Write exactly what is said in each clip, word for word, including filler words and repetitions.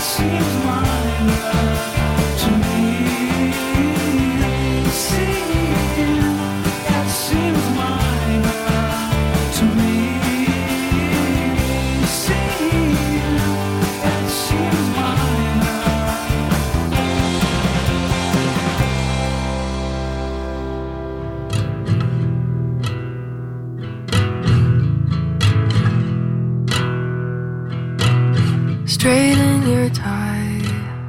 Straighten your tie.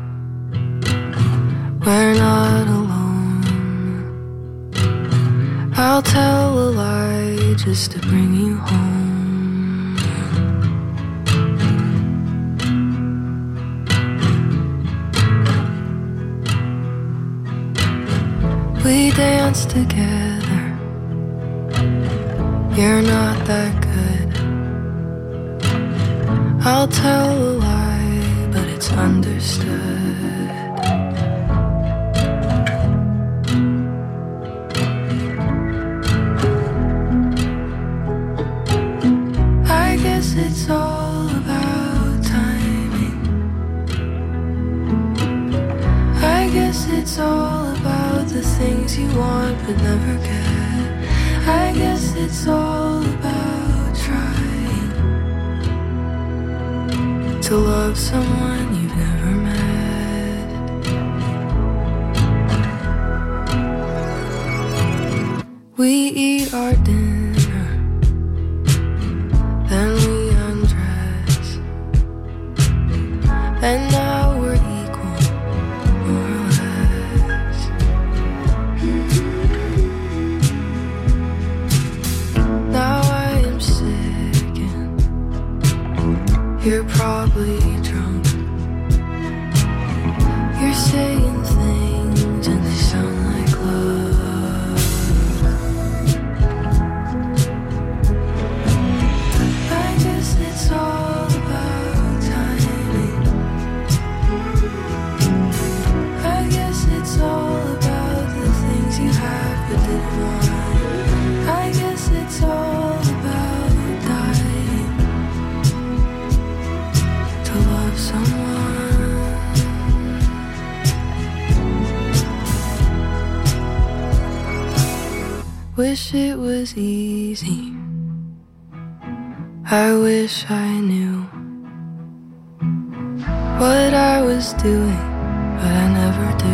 We're not alone. I'll tell a lie just to bring you home. We dance together. You're not that good. I'll tell a lie, but it's understood. I guess it's all about timing. I guess it's all about the things you want but never get. I guess it's all about trying to love someone you've never met. We eat our dinner, then we undress, and now we're equal, more or less. Now I am sick and you're probably drunk. You're saying things and they sound like love. I guess it's all about timing. I guess it's all about the things you have but didn't want. I guess it's all about dying to love someone. Wish it was easy. I wish I knew what I was doing, but I never do.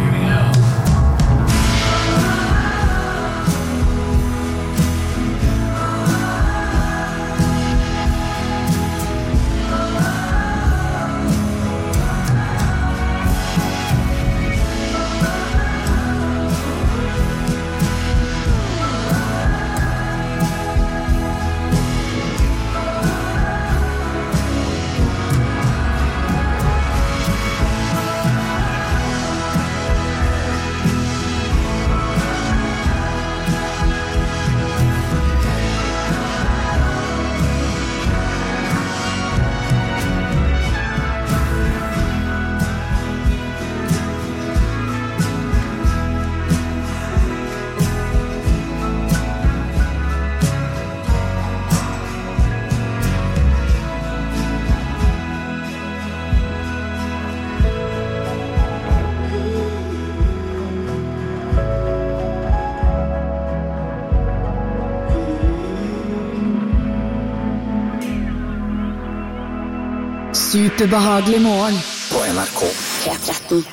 Superbehagelig morgen på N R K P tretten.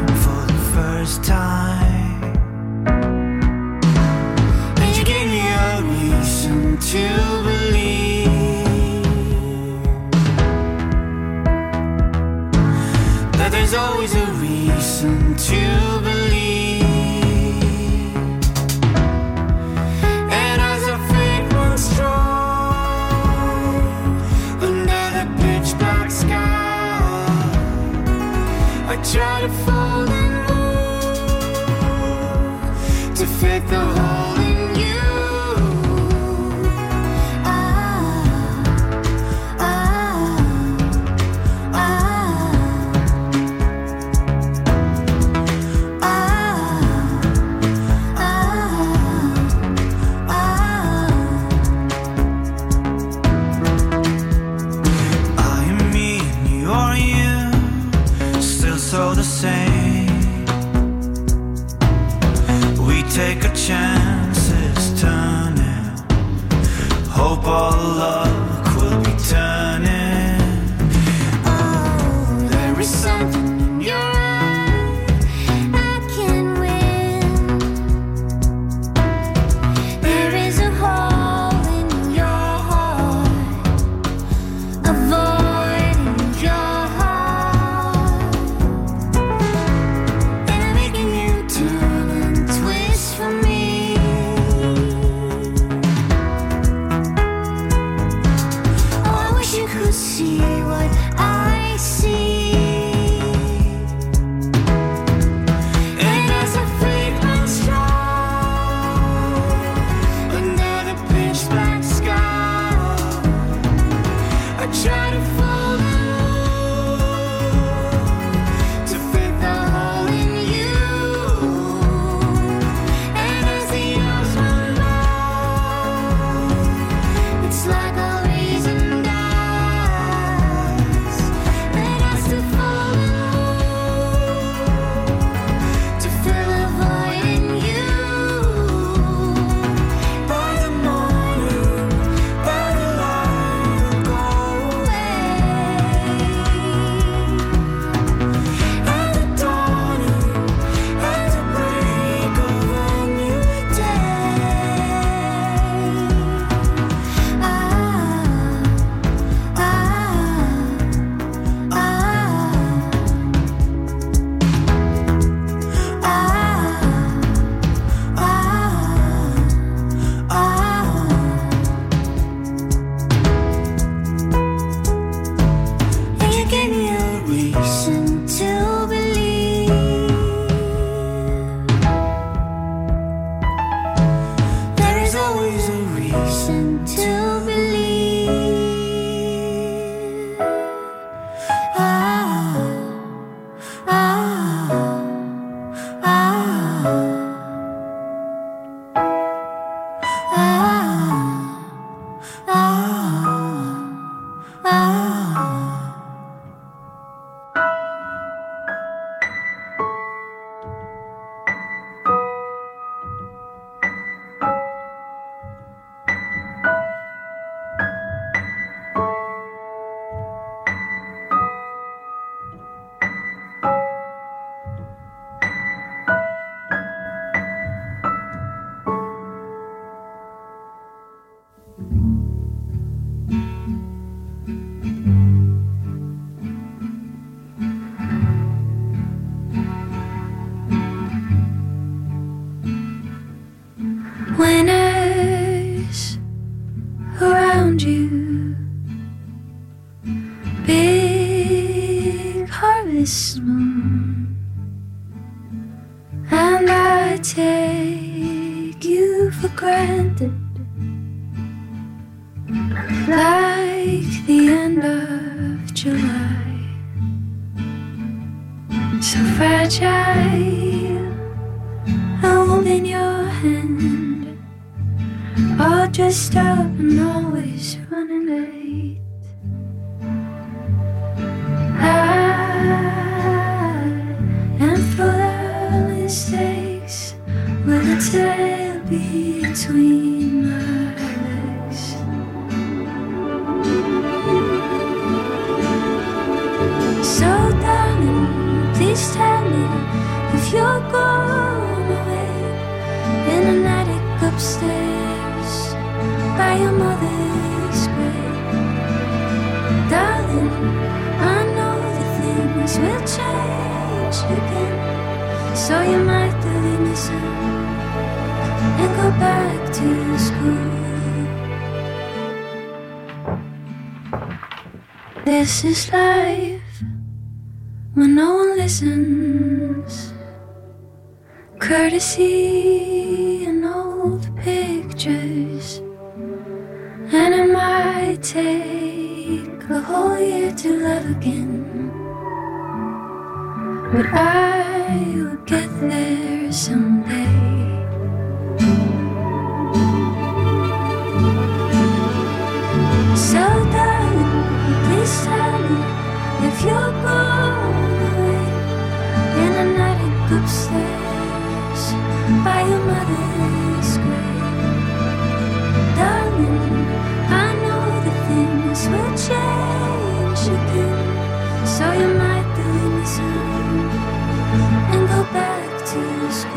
Time for the first time. And you gave me a hope all luck will be turning. Oh, there is something in your eye I can win. There is a hole in your heart, a void in your heart, and I'm making you turn and twist for me. Oh, I wish you could see what I see. And as I fade my stride under the pitch black sky, I try to follow to fit the hole in you. And as the years run by, it's like all reason dies, and I still follow to fill a void in you. By the morning, by the light, I'll go away. At the dawning, at the break of a new day. Ah, ah, ah, ah, ah, ah. And you gave me a reason to believe. There is always a reason to believe. Ah, ah, ah, ah, ah, ah. Winners around you, big harvest moon, and I take you for granted, like the end of July, so fragile, a warm in your hand, all dressed up and always running late. I am full of mistakes, with a tail between my legs. So darling, please tell me if you're going away in an attic upstairs by your mother's grave. Darling, I know that things will change again, so you might leave me soon and go back to school. This is life when no one listens, courtesy and old pictures, and it might take a whole year to love again, but I will get there someday. So darling, please tell me if you're going away in an attic upstairs by your mother's grave. Darling, I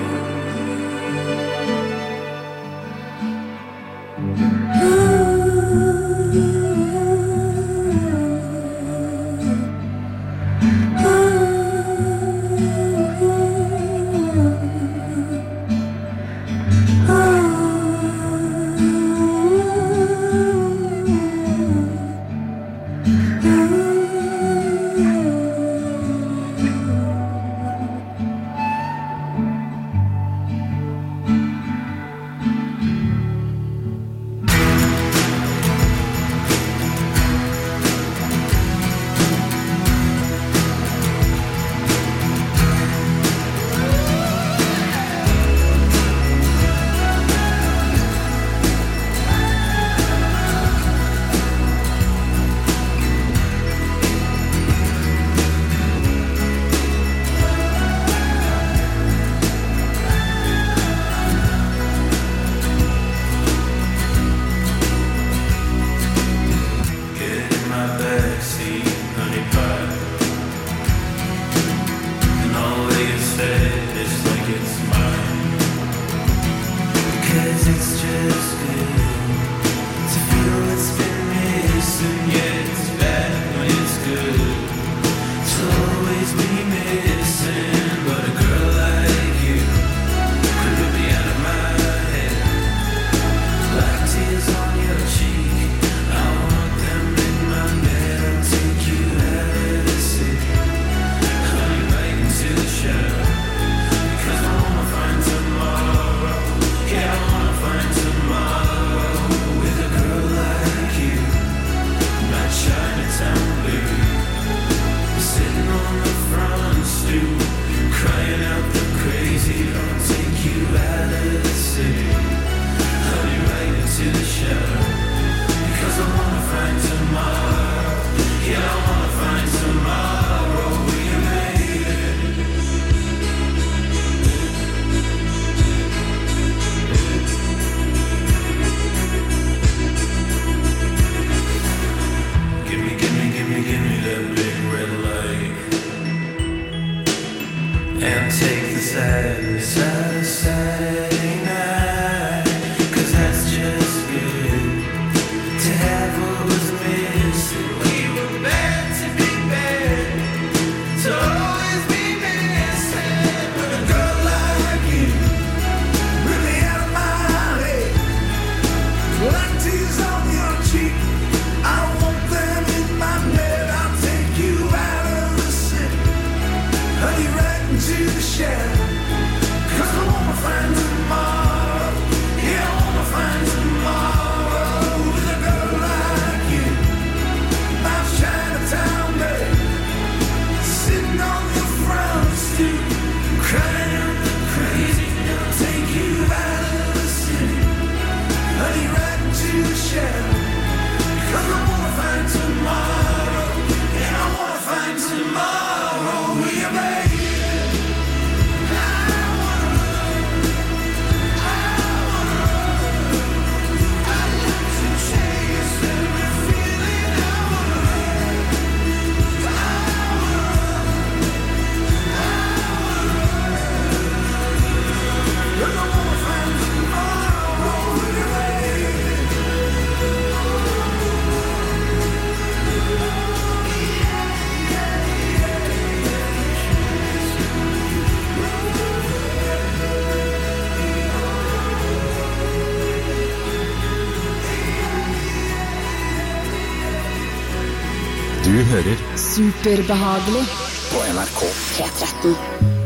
Du hører Superbehagelig på N R K P tretten.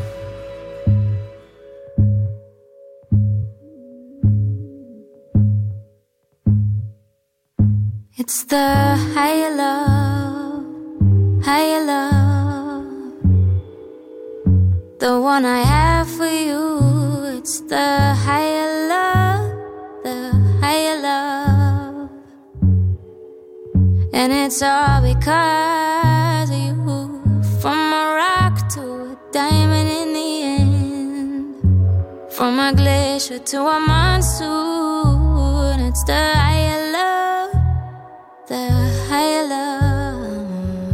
It's the higher love, higher love, the one I have for you. It's the higher love, the higher love, and it's all because of you. From a rock to a diamond in the end, from a glacier to a monsoon. It's the higher love, the higher love,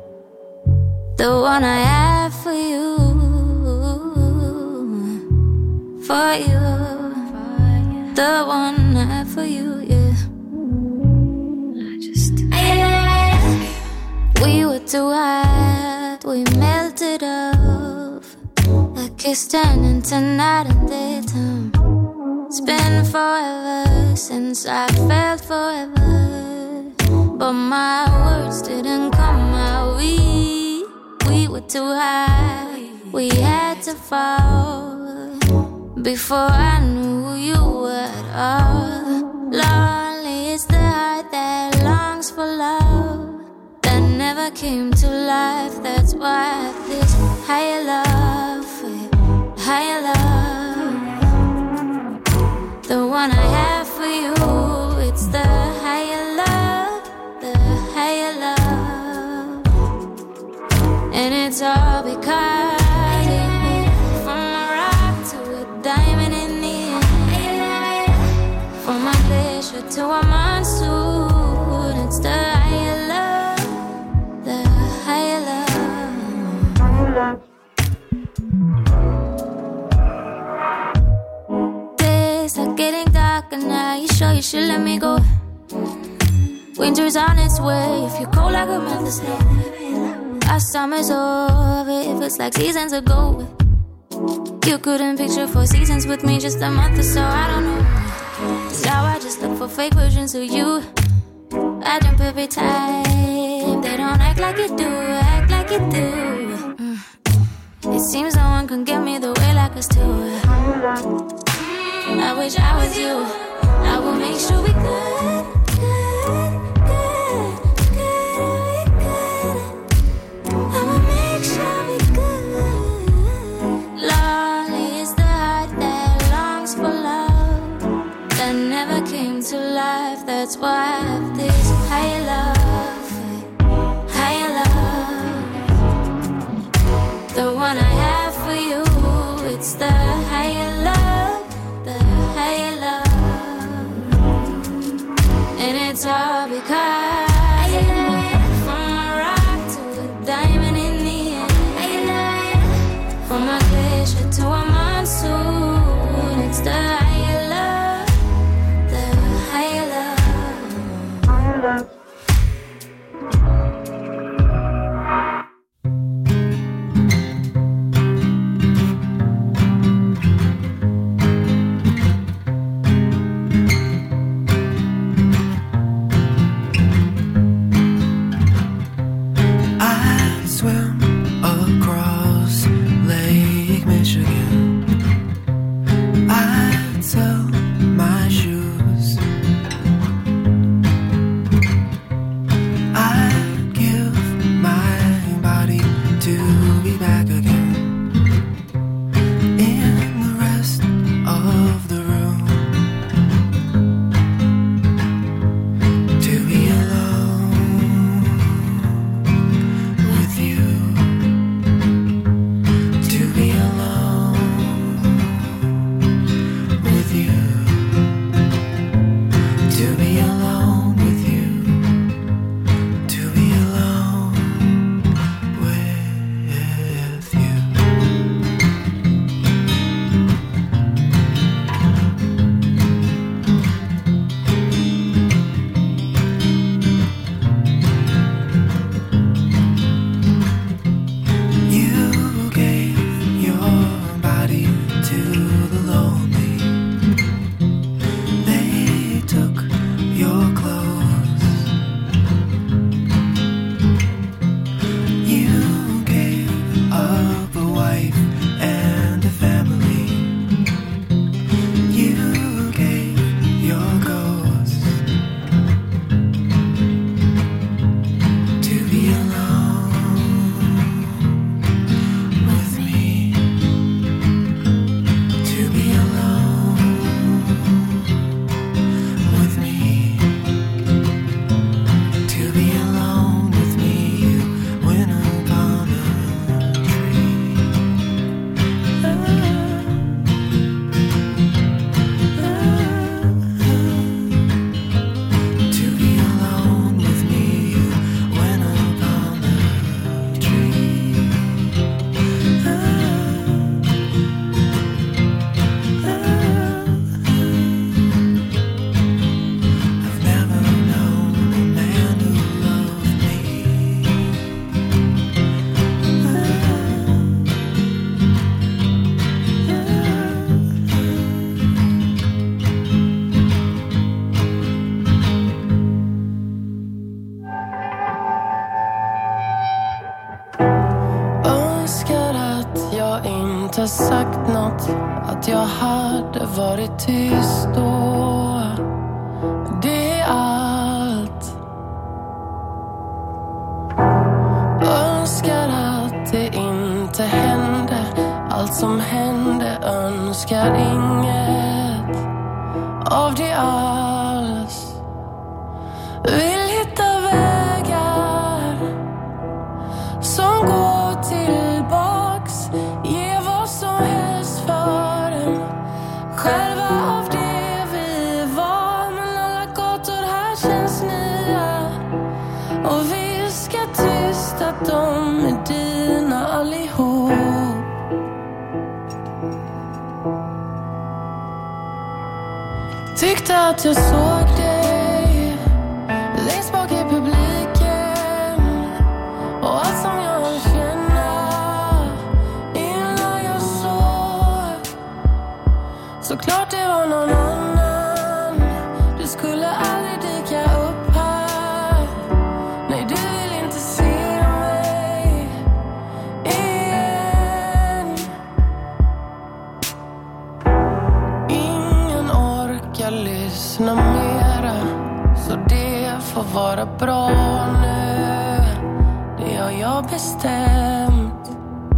the one I have for you. the one I have for you, yeah. I just we were too hot, we melted off. A kiss turned into night and daytime. It's been forever since I felt forever, but my words didn't come out. We, we were too high, we had to fall before I knew you at all. Lonely is the heart that longs for love, that never came to life. That's why this higher love, higher love, the one I have for you, it's the higher love, the higher love. And it's all because from a rock to a diamond in the end, from a glacier to a monsoon, it's the higher love, the higher love. Days are getting darker now, you sure you should let me go? Winter's on its way, if you're cold I could melt the snow. Our summer's over, it feels like seasons ago. You couldn't picture four seasons with me just a month or so, I don't know. Now I just look for fake versions of you. I jump every time, they don't act like you do, act like you do. mm. It seems no one can get me the way like us two. I wish I was you, I will make sure we good, good, good, good, we good. I will make sure we good. Lonely is the heart that longs for love, that never came to life. That's why I have this higher love, higher love, the one I have for you. It's the higher love, the higher love. And it's all because from a rock to a diamond in the end, from a glacier to a monsoon, it's the higher love, the higher love, higher love. Your inte sagt något, att jag hade varit tyst då. Det är allt. Önskar att det inte hände. Allt som hände önskar inget av det alls. Vill hitta vägar som går tillbaks. Ge vad som helst för en. Själva av det vi var. Men alla gator här känns nya. Och viska tyst att de är dina allihop. Tyckte att jag såg dig längst bak i publiken. Och allt som jag hann känna innan jag såg. Såklart det var någon annan. Du skulle aldrig dyka upp här. Nej, du vill inte se mig igen. Ingen orkar lyssna mera. Så det får vara bra nu. Det har jag bestämt.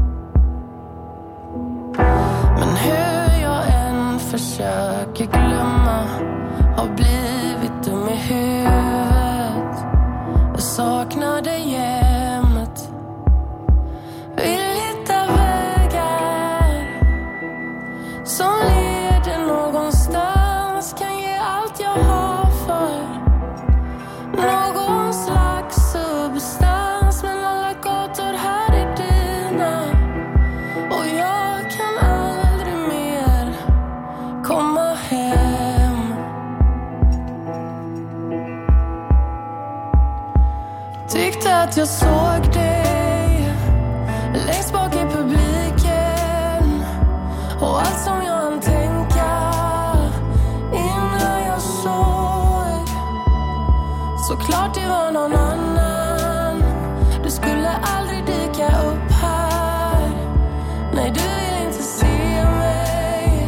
Men hur jag än försöker glömma har blivit dum i huvudet. Jag saknar dig jämt. Vill hitta vägar som leder någonstans. Kan ge allt jag har för någon slags substans. Men alla gator här är dina. Och jag kan aldrig mer komma hem. Tyckte att jag såg dig längst bak i publiken. Och allt som jag hann tänka innan jag såg. Såklart det var någon annan. Du skulle aldrig dyka upp här. Nej, du vill inte se mig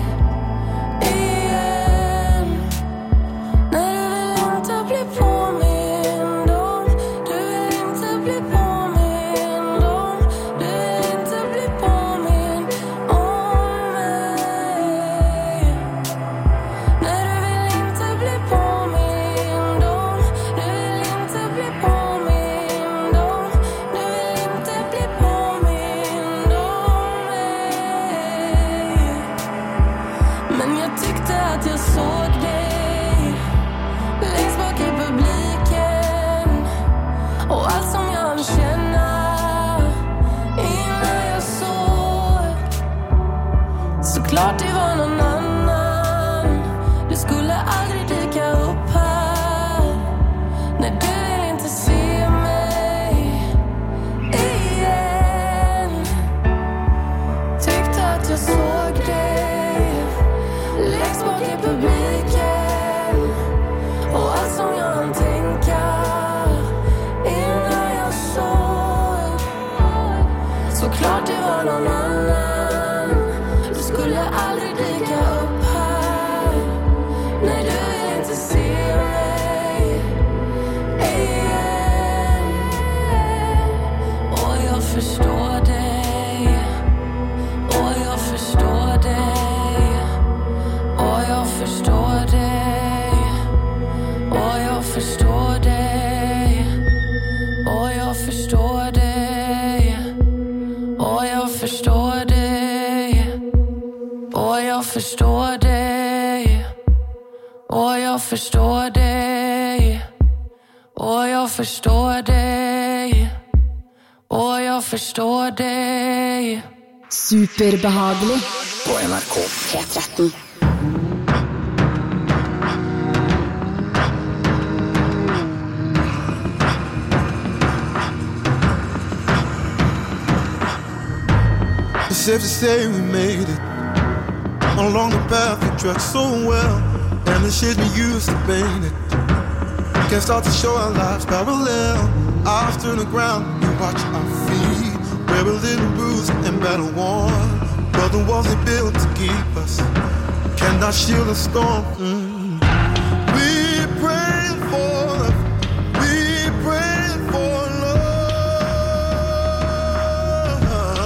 igen. Nej, du vill inte bli påmind om. Du vill inte bli påmind om. Du vill inte bli påmind om mig. Nej, du vill inte bli påmind om. Du vill inte bli påmind om. Du vill inte bli påmind om mig. Men jag tyckte att jag såg dig längst bak i publiken. Och allt som jag hann känna innan jag såg. Såklart det var någon annan. Du skulle aldrig dyka upp här. Nej, du vill inte se mig igen. Tyckte att jag såg dig längst bak i publiken. Och allt som jag hann tänka innan jag såg. Såklart det var någon annan. Du skulle aldrig dyka upp här. Nej, du vill inte se mig igen. Och jag förstår dig. Och jag förstår dig. Och jag förstår dig. Och jag förstår dig. Och jag förstår dig. Och jag förstår dig. Och jag förstår dig. Och jag förstår dig. Och jag förstår dig. Och jag förstår dig. Superbehaglig på N R K P tretton. It's safe to say we made it along the path we tread so well, and the shit we used to paint it. Can't start to show our lives parallel. Off to the ground, we watch our feet, where we're little bruised and battle worn. but the walls they built to keep us cannot shield the storm. Mm. We pray for love. We pray for love.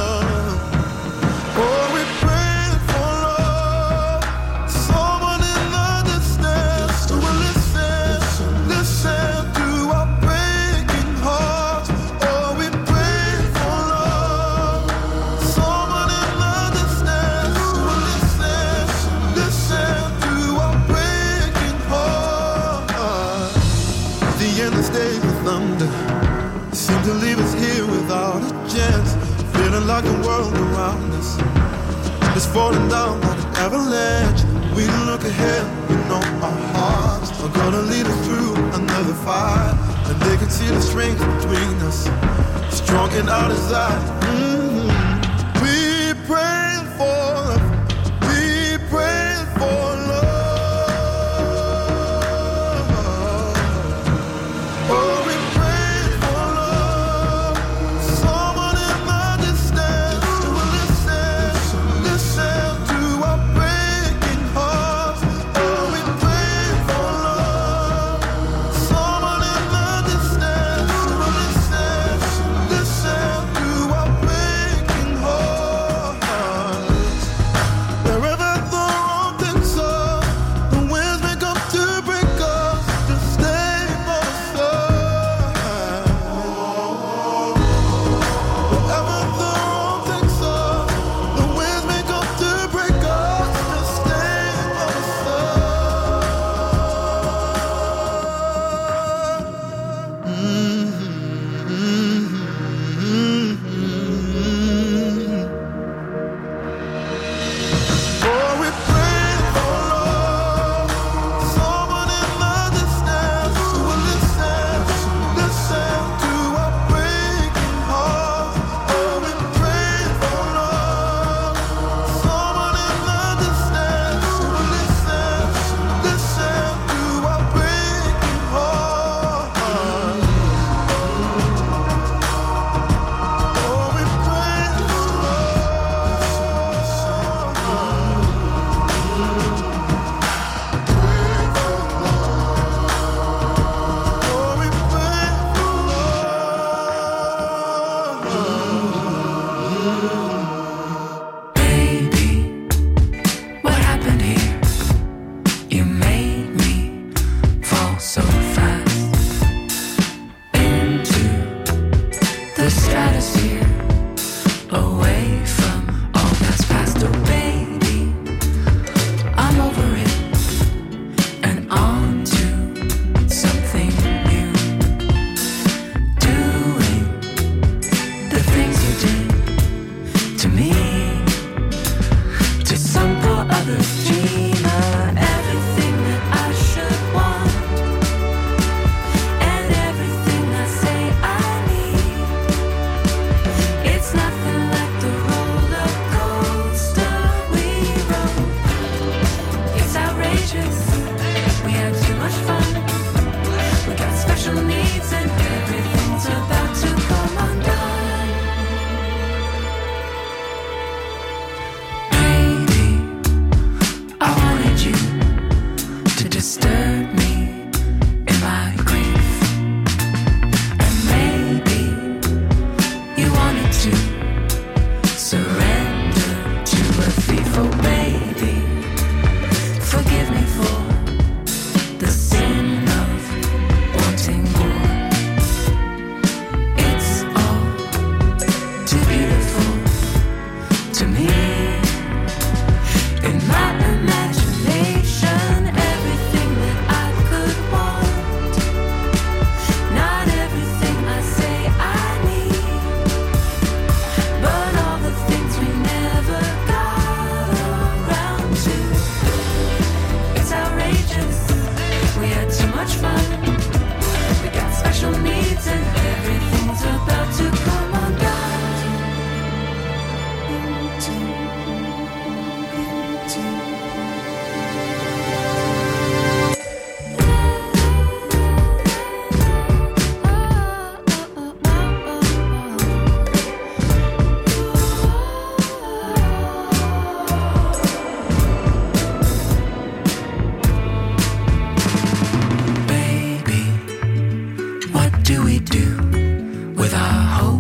Oh, we pray for love. Someone in the distance who will listen, listen to our breaking hearts. Oh, we pray for love. Someone in the distance who will listen, listen to our breaking hearts. The endless days of thunder seem to leave us here without a chance, feeling like the world around us is falling down like an avalanche. We look ahead, we know our hearts are gonna lead us through another fire, and they can see the strength between us, strong in our desire. Mm-hmm. We pray for love. We pray for love. Oh, we pray for love. Someone in the distance who will listen, listen to our breaking hearts. Oh, we pray for love. Someone in the distance who will listen, listen to our breaking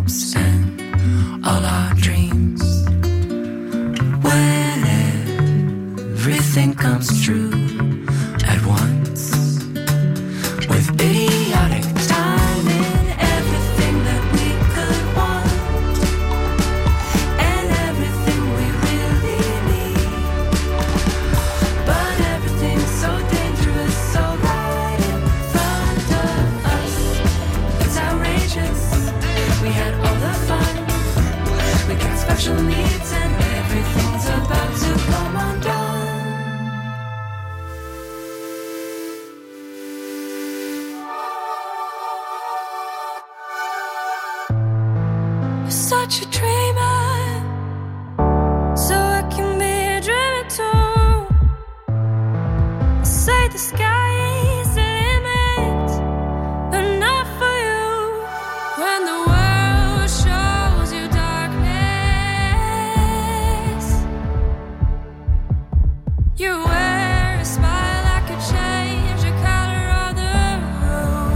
hopes and all our dreams. When everything comes true at once, with idiotic timing, everything that we could want, and everything we really need. But everything's so dangerous, so right in front of us. It's outrageous. We had all the fun. We got special needs, and everything's about to come undone. Such a dreamer, so I can be a dreamer too. Say the sky is the limit, but not for you. When the world shows you darkness, you wear a smile that could change the color of the room.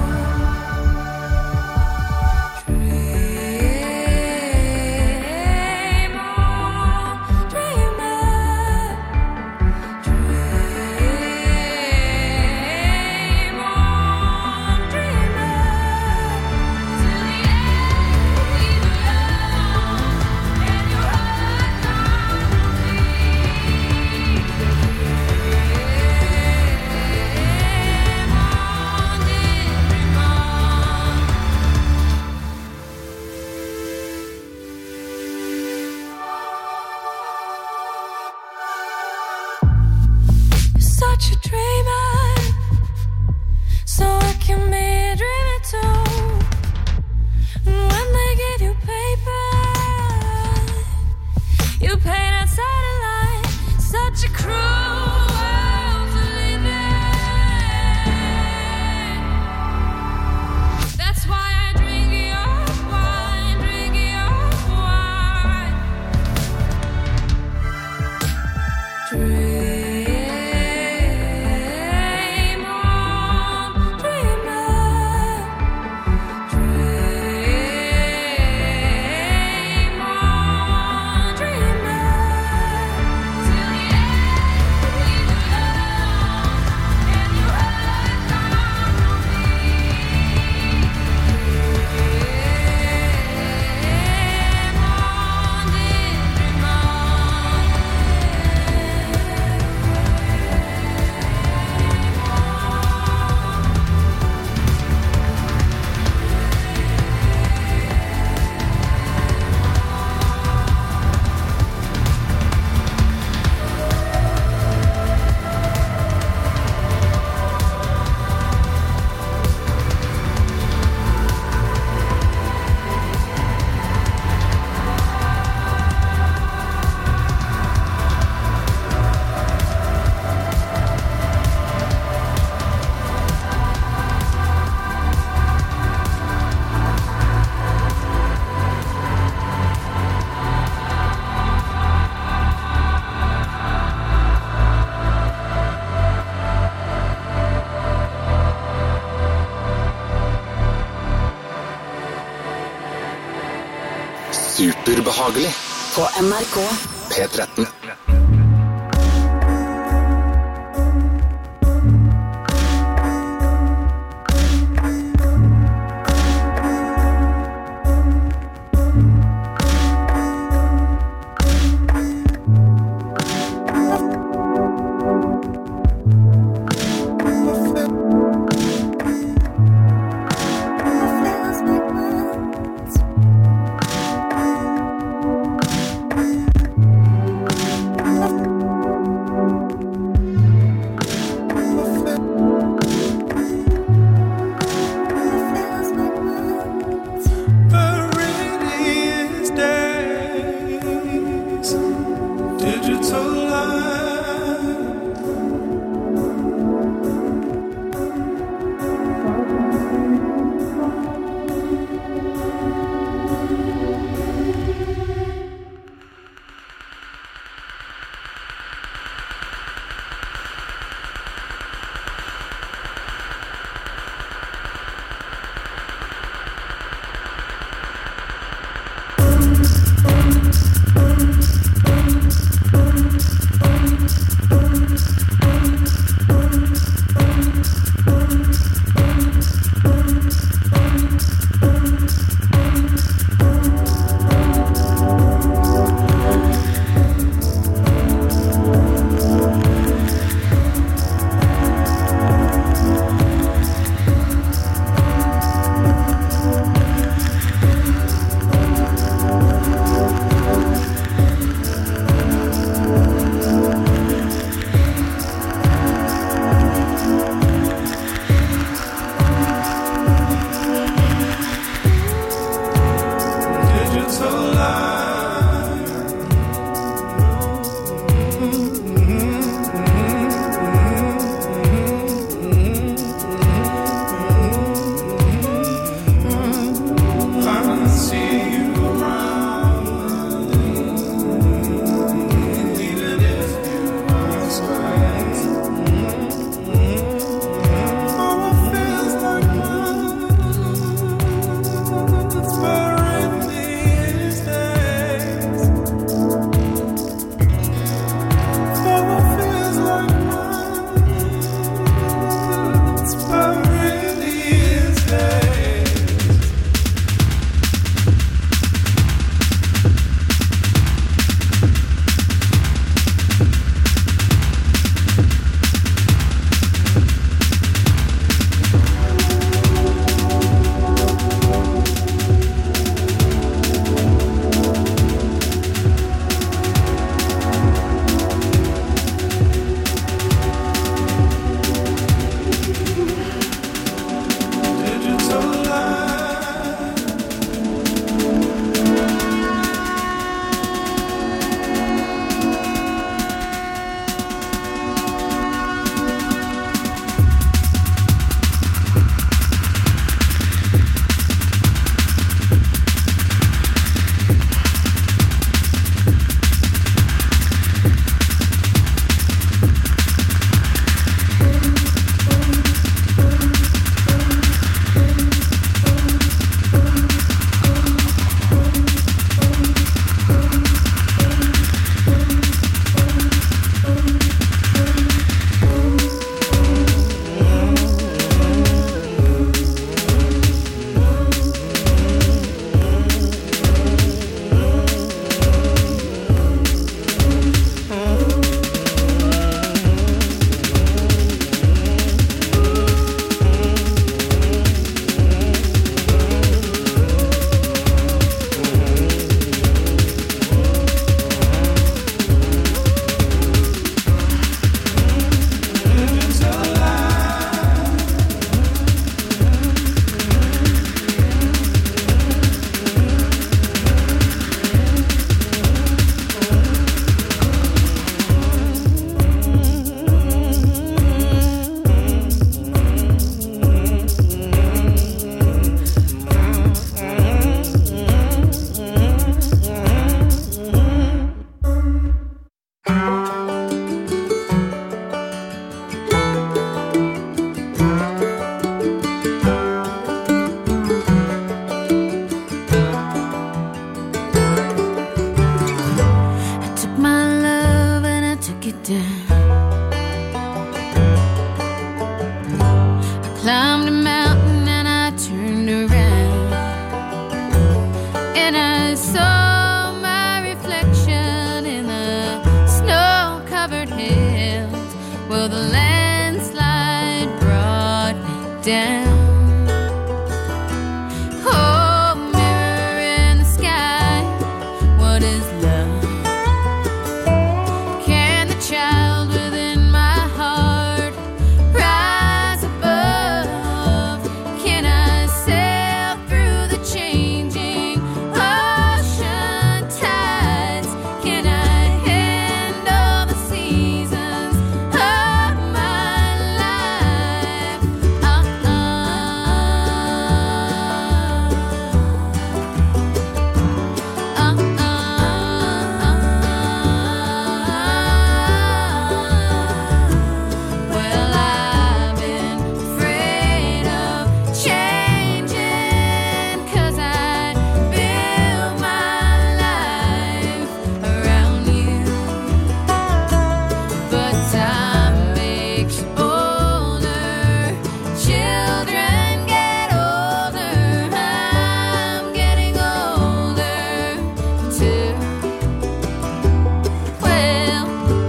Dream on, dreamer. Dream on, dreamer. Till the end we belong, and your heart can't bleed. Dream on, dream on. You're such a dreamer, so I can be a dreamer too. And when they give you paper, you paint outside a line. Such a cruel world to live in. That's why I drink your wine, drink your wine. Dream on, dreamer. Dream on, dreamer. Till the end we belong, and your heart can't bleed. Dream on, dream on. Superbehagelig på N R K P tretten. Feels like months. and I saw my reflection in the snow-covered hills. Well, the landslide brought me down. Oh, mirror in the sky, what is love? Can the child within my heart rise above? Can I sail through the changing ocean tides? Can I handle the seasons of my life? Uh-uh. Uh-uh. Well, I've been afraid of changing, 'cause I built my life around you. But time makes you older, children get older, I'm getting older too. Well,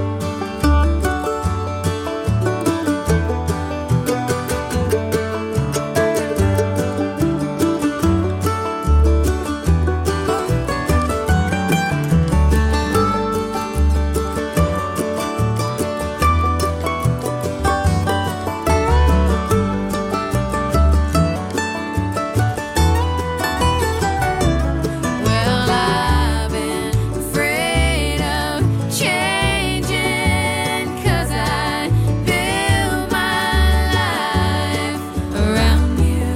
well, I've been afraid of changing, 'cause I built my life around you.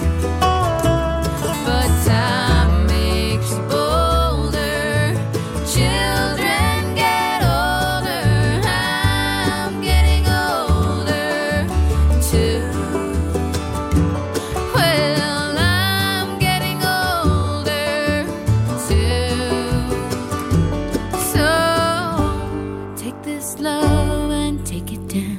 But time makes you older, children get older, I'm getting older too. Well, I'm getting older too. So take this love and take it down.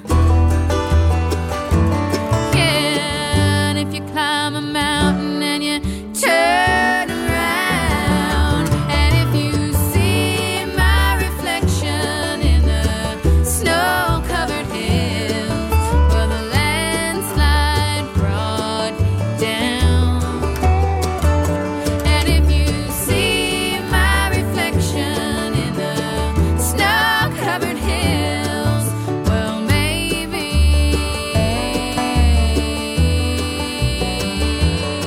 Yeah, and if you climb a mountain and you turn around, and if you see my reflection in the snow-covered hills, well, the landslide brought me down. And if you see my reflection in the snow-covered hills, well, maybe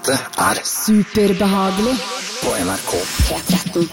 Dette er Superbehagelig på N R K P tretten.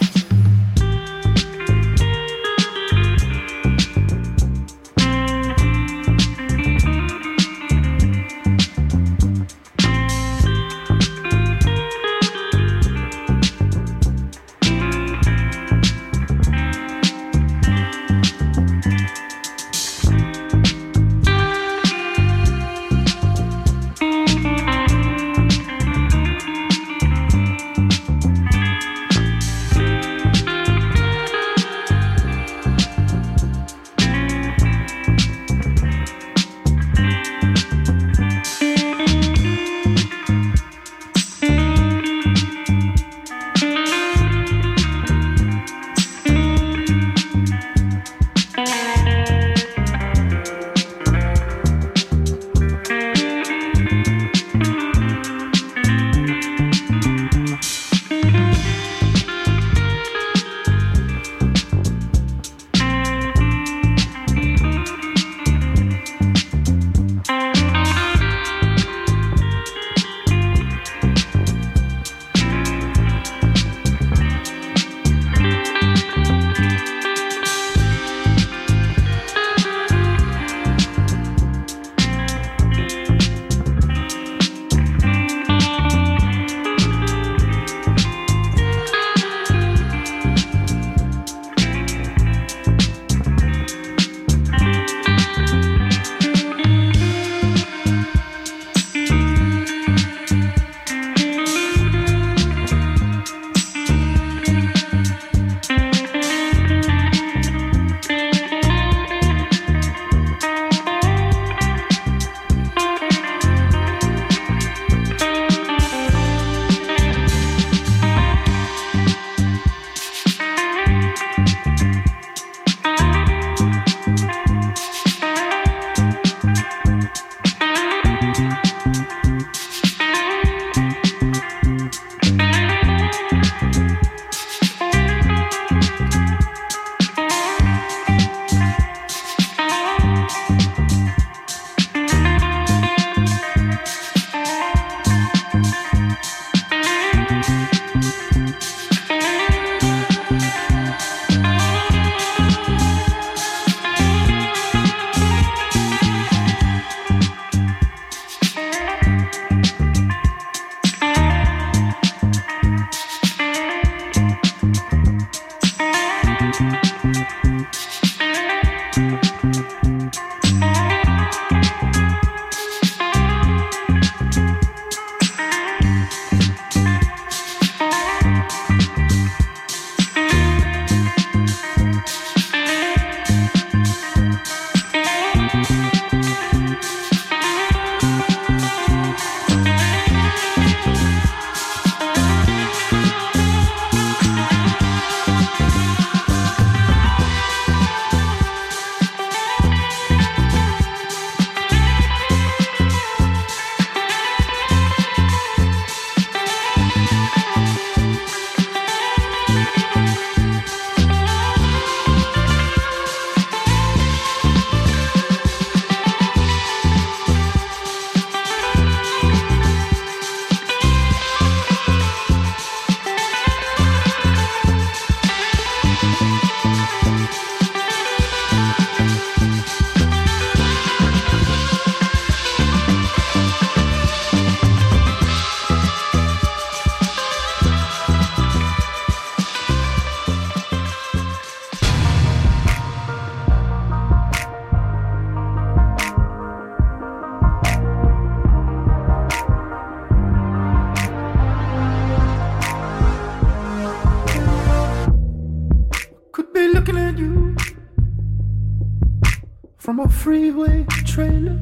from a freeway trailer.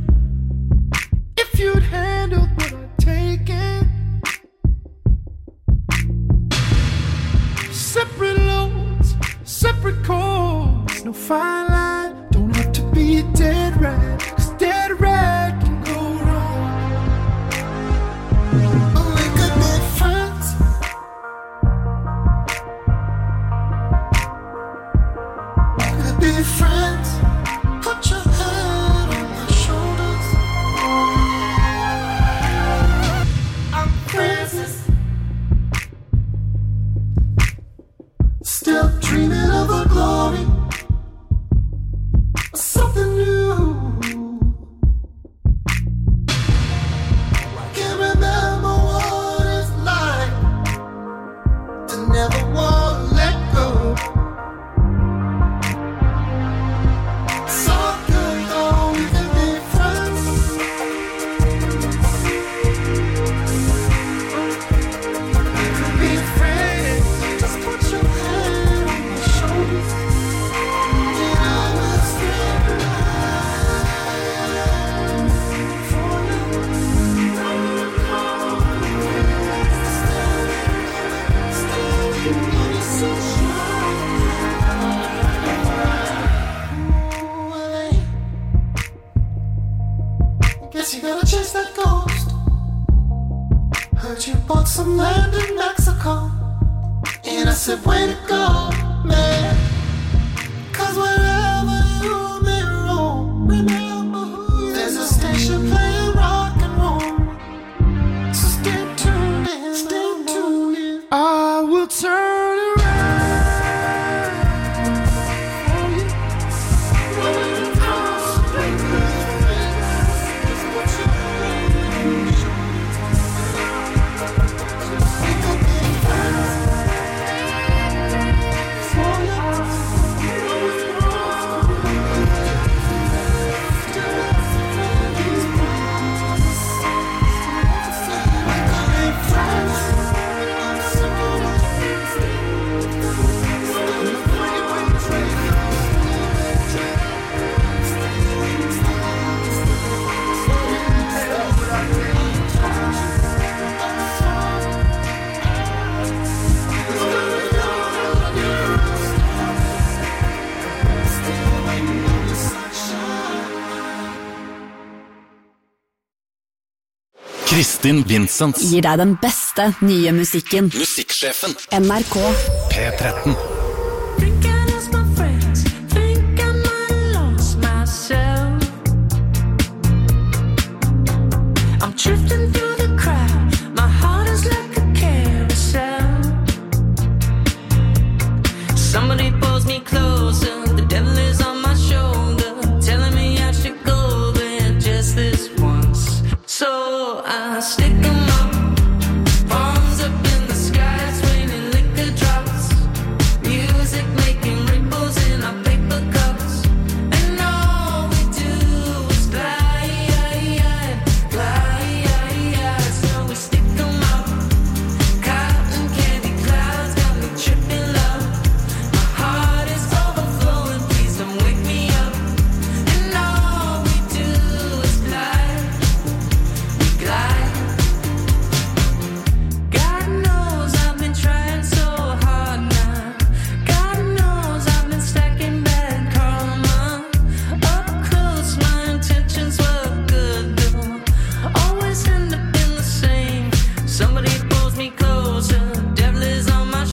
If you'd handled what I'd taken, separate loads, separate calls, no fine line, don't have to be a dead rat, 'cause dead rat can go wrong. But we could be friends. We could be friends. Put your head on my shoulders. I'm friends Yes, you gotta chase that ghost. Heard you bought some land in Mexico. And I said, way to go, man. Cause wherever you may roam, remember who there's a station playing rock and roll. So stay tuned in, stay tuned in. I will turn around. Kristin Vincents Gir deg den beste nye musikken. Musikksjefen N R K P tretten. Think I lost my friends. Think I might have lost myself. I'm drifting